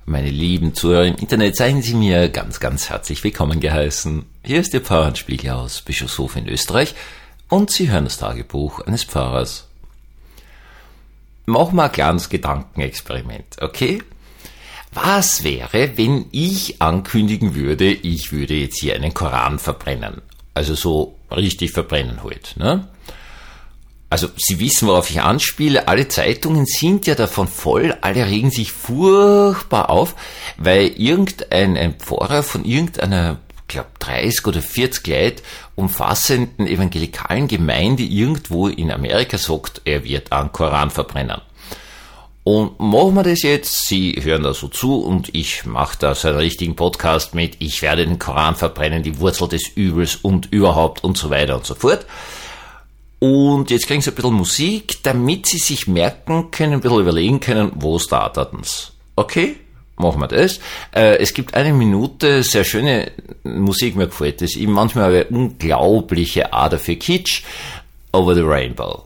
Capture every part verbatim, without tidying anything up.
Meine lieben Zuhörer im Internet, seien Sie mir ganz, ganz herzlich willkommen geheißen. Hier ist Ihr Pfarrer Hans Spiegler aus Bischofshof in Österreich und Sie hören das Tagebuch eines Pfarrers. Machen wir ein kleines Gedankenexperiment, okay? Was wäre, wenn ich ankündigen würde, ich würde jetzt hier einen Koran verbrennen? Also so richtig verbrennen halt, ne? Also, Sie wissen, worauf ich anspiele. Alle Zeitungen sind ja davon voll. Alle regen sich furchtbar auf, weil irgendein ein Pfarrer von irgendeiner, ich glaube, dreißig oder vierzig Leute umfassenden evangelikalen Gemeinde irgendwo in Amerika sagt, er wird einen Koran verbrennen. Und machen wir das jetzt, Sie hören da so zu und ich mache da so einen richtigen Podcast mit, ich werde den Koran verbrennen, die Wurzel des Übels und überhaupt und so weiter und so fort. Und jetzt kriegen Sie ein bisschen Musik, damit Sie sich merken können, ein bisschen überlegen können, wo startet's. Okay? Machen wir das. Äh, es gibt eine Minute, sehr schöne Musik, mir gefällt das. Ich manchmal eine unglaubliche Ader für Kitsch. Over the Rainbow.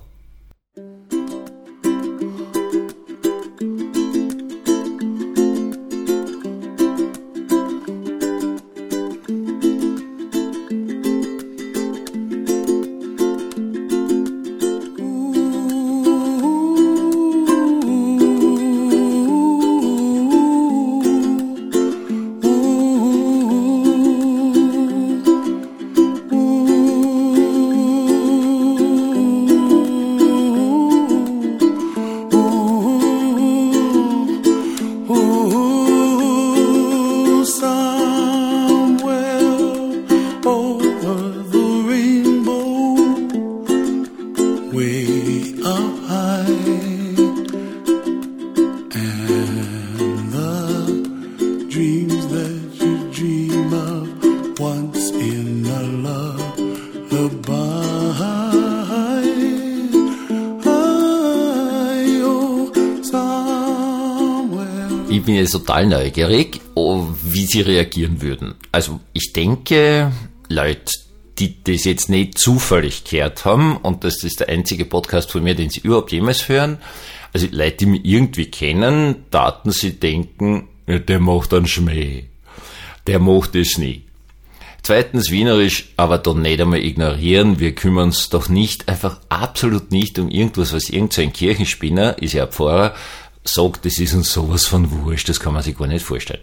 Ich bin jetzt total neugierig, wie Sie reagieren würden. Also ich denke, Leute, die das jetzt nicht zufällig gehört haben, und das ist der einzige Podcast von mir, den Sie überhaupt jemals hören, also Leute, die mich irgendwie kennen, taten sie denken, ja, der macht einen Schmäh. Der macht es nie. Zweitens wienerisch, aber dann nicht einmal ignorieren, wir kümmern uns doch nicht, einfach absolut nicht um irgendwas, was irgend so ein Kirchenspinner, ist ja ein Pfarrer, sagt, das ist uns sowas von wurscht, das kann man sich gar nicht vorstellen.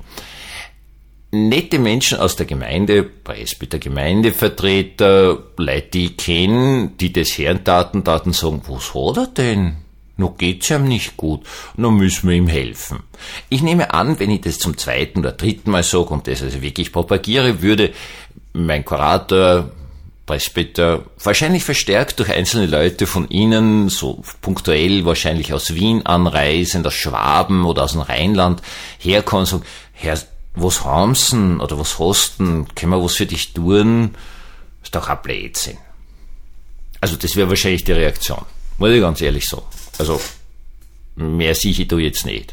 Nette Menschen aus der Gemeinde, Presbyter, Gemeindevertreter, Leute, die ich kenne, die das hören taten, taten sagen, was hat er denn? Noch geht's ihm nicht gut, noch müssen wir ihm helfen. Ich nehme an, wenn ich das zum zweiten oder dritten Mal sage und das also wirklich propagiere, würde mein Kurator, Presbyter, wahrscheinlich verstärkt durch einzelne Leute von Ihnen, so punktuell wahrscheinlich aus Wien anreisend, aus Schwaben oder aus dem Rheinland, herkommen und sagen, Herr, was haben Sie denn, oder was hast du denn, können wir was für dich tun? Ist doch ein Blödsinn. Also das wäre wahrscheinlich die Reaktion, muss ich ganz ehrlich sagen. Also mehr sehe ich da jetzt nicht.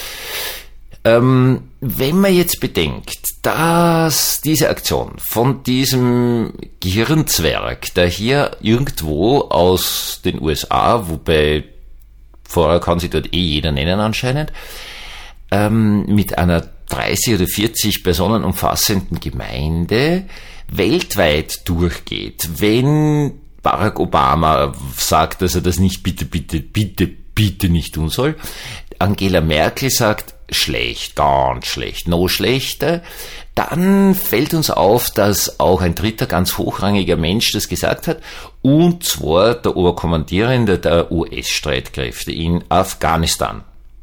Ähm, wenn man jetzt bedenkt, dass diese Aktion von diesem Gehirnzwerg, der hier irgendwo aus den U S A, wobei vorher kann sich dort eh jeder nennen anscheinend, ähm, mit einer dreißig oder vierzig Personen umfassenden Gemeinde weltweit durchgeht, wenn Barack Obama sagt, dass er das nicht bitte, bitte, bitte, bitte nicht tun soll, Angela Merkel sagt, schlecht, ganz schlecht, noch schlechter, dann fällt uns auf, dass auch ein dritter ganz hochrangiger Mensch das gesagt hat, und zwar der Oberkommandierende der U S-Streitkräfte in Afghanistan.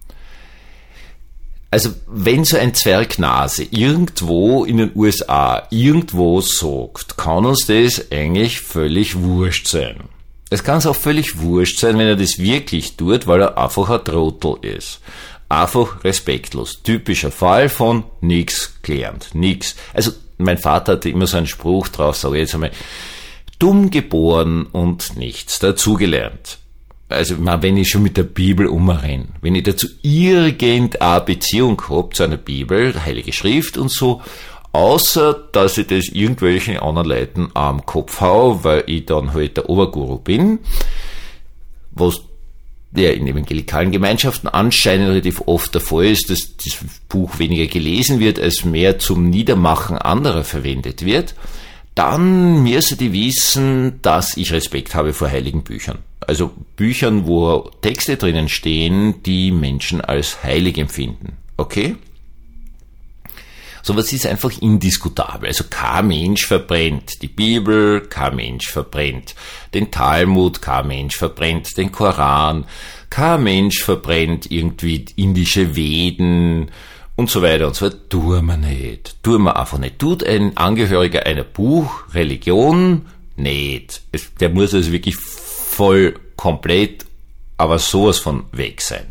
Also wenn so ein Zwergnase irgendwo in den U S A irgendwo sagt, kann uns das eigentlich völlig wurscht sein. Es kann es auch völlig wurscht sein, wenn er das wirklich tut, weil er einfach ein Trottel ist. Einfach respektlos. Typischer Fall von nix gelernt. Nix. Also mein Vater hatte immer so einen Spruch drauf, sage ich jetzt einmal, dumm geboren und nichts dazugelernt. Also wenn ich schon mit der Bibel umrenne, wenn ich dazu irgendeine Beziehung habe zu einer Bibel, Heilige Schrift und so, außer dass ich das irgendwelchen anderen Leuten am Kopf hau, weil ich dann halt der Oberguru bin, was der in evangelikalen Gemeinschaften anscheinend relativ oft der Fall ist, dass das Buch weniger gelesen wird, als mehr zum Niedermachen anderer verwendet wird, dann müsst ihr wissen, dass ich Respekt habe vor heiligen Büchern. Also Büchern, wo Texte drinnen stehen, die Menschen als heilig empfinden. Okay? Sowas ist einfach indiskutabel. Also kein Mensch verbrennt die Bibel, kein Mensch verbrennt den Talmud, kein Mensch verbrennt den Koran, kein Mensch verbrennt irgendwie indische Veden und so weiter und so weiter. Tun wir nicht. Tun wir einfach nicht. Tut ein Angehöriger einer Buchreligion nicht. Der muss also wirklich voll komplett, aber sowas von weg sein.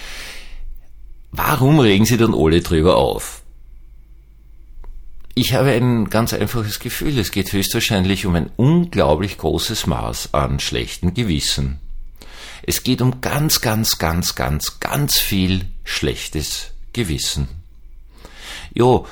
Warum regen sie dann alle drüber auf? Ich habe ein ganz einfaches Gefühl, es geht höchstwahrscheinlich um ein unglaublich großes Maß an schlechten Gewissen. Es geht um ganz, ganz, ganz, ganz, ganz viel schlechtes Gewissen. Jo,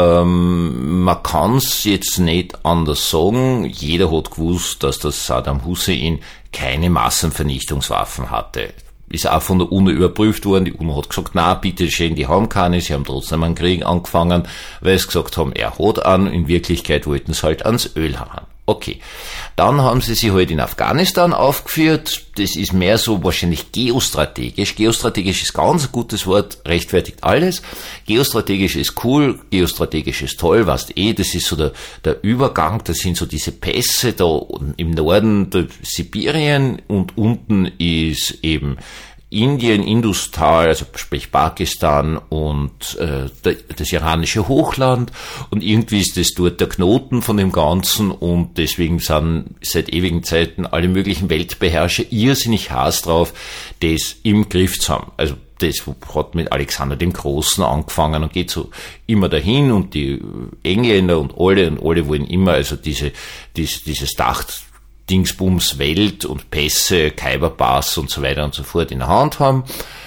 ähm, man kann's jetzt nicht anders sagen, jeder hat gewusst, dass das Saddam Hussein keine Massenvernichtungswaffen hatte. Ist auch von der UNO überprüft worden. Die UNO hat gesagt, na, bitte schön, die haben keine. Sie haben trotzdem einen Krieg angefangen, weil sie gesagt haben, er hat an. In Wirklichkeit wollten sie halt ans Öl haben. Okay. Dann haben sie sich halt in Afghanistan aufgeführt. Das ist mehr so wahrscheinlich geostrategisch. Geostrategisch ist ganz ein gutes Wort, rechtfertigt alles. Geostrategisch ist cool, geostrategisch ist toll, weißt eh, das ist so der, der Übergang, das sind so diese Pässe da im Norden, der Sibirien und unten ist eben Indien, Industal, also sprich Pakistan und äh, das iranische Hochland und irgendwie ist das dort der Knoten von dem Ganzen und deswegen sind seit ewigen Zeiten alle möglichen Weltbeherrscher irrsinnig Hass drauf, das im Griff zu haben. Also das hat mit Alexander dem Großen angefangen und geht so immer dahin und die Engländer und alle und alle wollen immer also diese, dies, dieses Dach Dingsbums Welt und Pässe, Khyberpass und so weiter und so fort in der Hand haben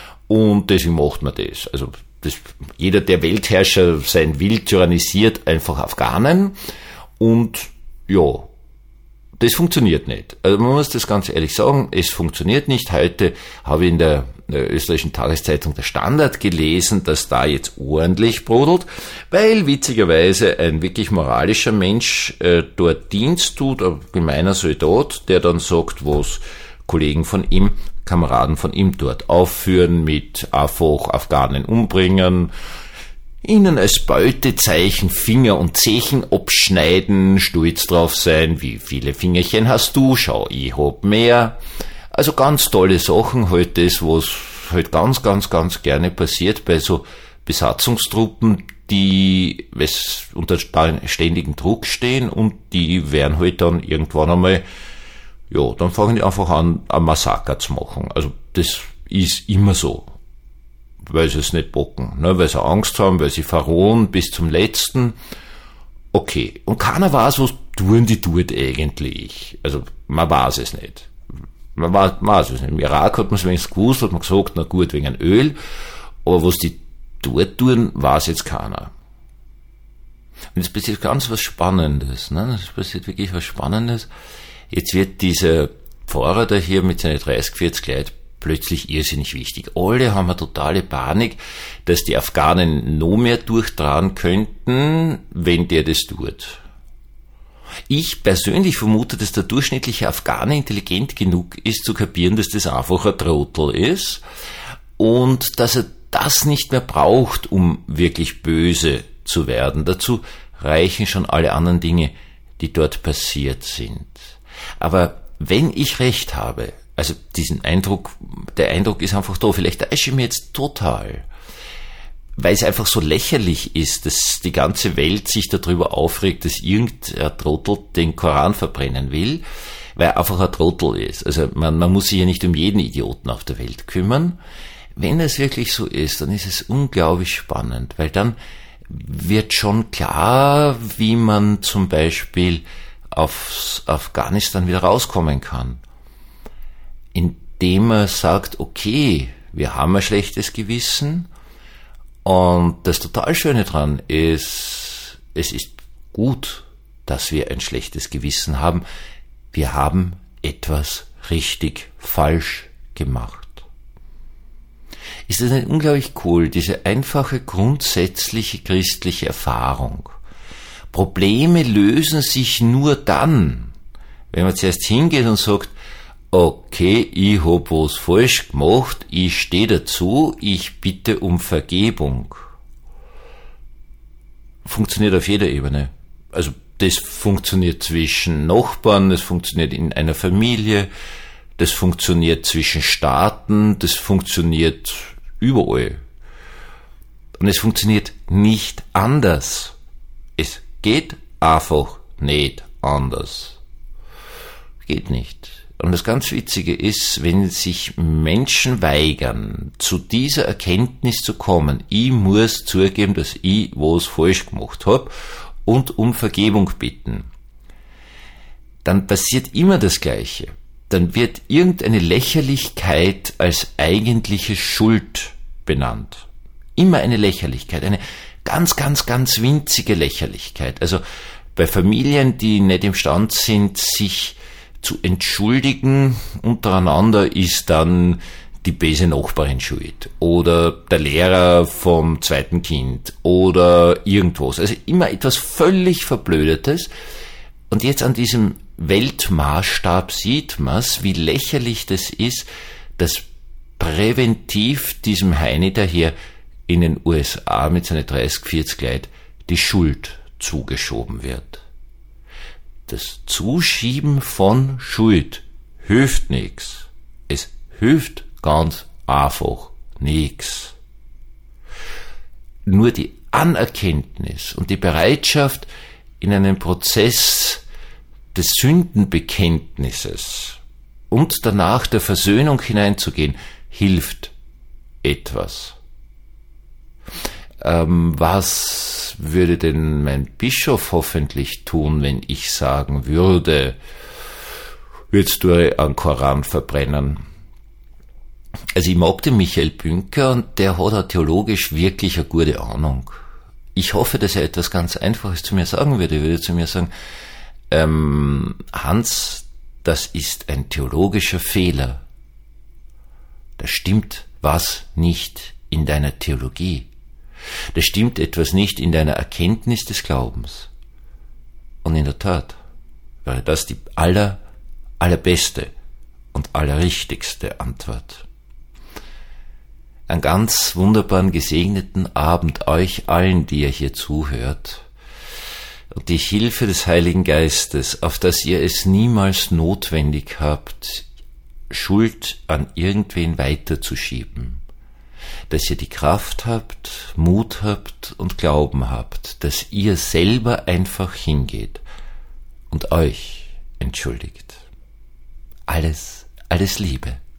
und deswegen macht man das. Also das, jeder der Weltherrscher sein will, tyrannisiert einfach Afghanen und ja, das funktioniert nicht. Also man muss das ganz ehrlich sagen, es funktioniert nicht. Heute habe ich in der österreichischen Tageszeitung Der Standard gelesen, dass da jetzt ordentlich brodelt, weil witzigerweise ein wirklich moralischer Mensch äh, dort Dienst tut, ein gemeiner Soldat, der dann sagt, was Kollegen von ihm, Kameraden von ihm dort aufführen mit einfach Afghanen umbringen, ihnen als Beutezeichen Finger und Zechen abschneiden, stolz drauf sein, wie viele Fingerchen hast du, schau, ich hab mehr. Also ganz tolle Sachen, halt das, was halt ganz, ganz, ganz gerne passiert bei so Besatzungstruppen, die was unter ständigem Druck stehen und die werden halt dann irgendwann einmal, ja, dann fangen die einfach an, ein Massaker zu machen. Also das ist immer so. Weil sie es nicht bocken, ne? Weil sie Angst haben, weil sie verrohen bis zum Letzten. Okay, und keiner weiß, was tun die dort eigentlich. Also man weiß es nicht. Man weiß, man weiß es nicht. Im Irak hat man es wenigstens gewusst, hat man gesagt, na gut, wegen Öl. Aber was die dort tun, weiß jetzt keiner. Und es passiert ganz was Spannendes. Ne? Es passiert wirklich was Spannendes. Jetzt wird dieser Pfarrer da hier mit seinen dreißig, vierzig Leuten plötzlich irrsinnig wichtig. Alle haben eine totale Panik, dass die Afghanen noch mehr durchtragen könnten, wenn der das tut. Ich persönlich vermute, dass der durchschnittliche Afghane intelligent genug ist, zu kapieren, dass das einfach ein Trottel ist und dass er das nicht mehr braucht, um wirklich böse zu werden. Dazu reichen schon alle anderen Dinge, die dort passiert sind. Aber wenn ich recht habe, also diesen Eindruck, der Eindruck ist einfach da, vielleicht täusche ich mir jetzt total, weil es einfach so lächerlich ist, dass die ganze Welt sich darüber aufregt, dass irgendein Trottel den Koran verbrennen will, weil er einfach ein Trottel ist. Also man, man muss sich ja nicht um jeden Idioten auf der Welt kümmern. Wenn es wirklich so ist, dann ist es unglaublich spannend, weil dann wird schon klar, wie man zum Beispiel aus Afghanistan wieder rauskommen kann. Indem er sagt, okay, wir haben ein schlechtes Gewissen und das total Schöne dran ist, es ist gut, dass wir ein schlechtes Gewissen haben. Wir haben etwas richtig falsch gemacht. Ist das nicht unglaublich cool, diese einfache, grundsätzliche christliche Erfahrung? Probleme lösen sich nur dann, wenn man zuerst hingeht und sagt, okay, ich hab was falsch gemacht, ich stehe dazu, ich bitte um Vergebung. Funktioniert auf jeder Ebene. Also das funktioniert zwischen Nachbarn, das funktioniert in einer Familie, das funktioniert zwischen Staaten, das funktioniert überall. Und es funktioniert nicht anders. Es geht einfach nicht anders. Geht nicht. Und das ganz Witzige ist, wenn sich Menschen weigern, zu dieser Erkenntnis zu kommen, ich muss zugeben, dass ich was falsch gemacht habe und um Vergebung bitten, dann passiert immer das Gleiche. Dann wird irgendeine Lächerlichkeit als eigentliche Schuld benannt. Immer eine Lächerlichkeit, eine ganz, ganz, ganz winzige Lächerlichkeit. Also bei Familien, die nicht imstande sind, sich zu entschuldigen untereinander, ist dann die böse Nachbarin schuld oder der Lehrer vom zweiten Kind oder irgendwas. Also immer etwas völlig Verblödetes. Und jetzt an diesem Weltmaßstab sieht man's, wie lächerlich das ist, dass präventiv diesem Heini daher in den U S A mit seinen dreißig, vierzig Leuten die Schuld zugeschoben wird. Das Zuschieben von Schuld hilft nix. Es hilft ganz einfach nix. Nur die Anerkenntnis und die Bereitschaft, in einen Prozess des Sündenbekenntnisses und danach der Versöhnung hineinzugehen, hilft etwas. Ähm, was würde denn mein Bischof hoffentlich tun, wenn ich sagen würde, würdest du einen Koran verbrennen? Also ich mag den Michael Bünker und der hat auch theologisch wirklich eine gute Ahnung. Ich hoffe, dass er etwas ganz Einfaches zu mir sagen würde. Er würde zu mir sagen, ähm, Hans, das ist ein theologischer Fehler. Da stimmt was nicht in deiner Theologie. Da stimmt etwas nicht in deiner Erkenntnis des Glaubens. Und in der Tat wäre das die aller, allerbeste und allerrichtigste Antwort. Einen ganz wunderbaren, gesegneten Abend euch allen, die ihr hier zuhört. Und die Hilfe des Heiligen Geistes, auf dass ihr es niemals notwendig habt, Schuld an irgendwen weiterzuschieben. Dass ihr die Kraft habt, Mut habt und Glauben habt, dass ihr selber einfach hingeht und euch entschuldigt. Alles, alles Liebe.